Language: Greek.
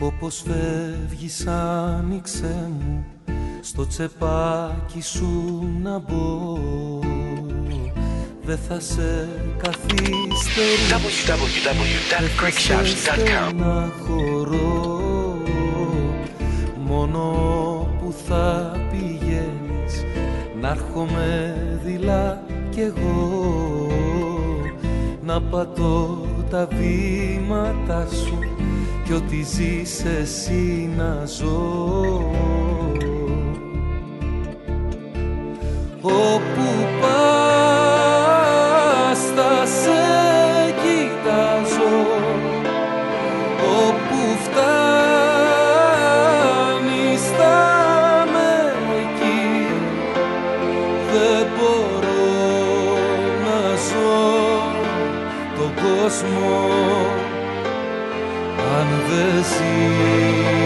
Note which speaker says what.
Speaker 1: Όπως φεύγεις άνοιξε μου στο τσεπάκι σου να μπω. Δε θα σε καθυστερήσω,
Speaker 2: www.greekshouts.com.
Speaker 1: να χωρώ. Μόνο που θα πηγαίνεις να έρχομαι δειλά κι εγώ, να πατώ τα βήματα σου κι ό,τι ζεις εσύ να ζω. Όπου πας θα σε κοιτάζω, όπου φτάνεις θα με εκεί. Δεν μπορώ να ζω τον κόσμο αν δεν ζεις.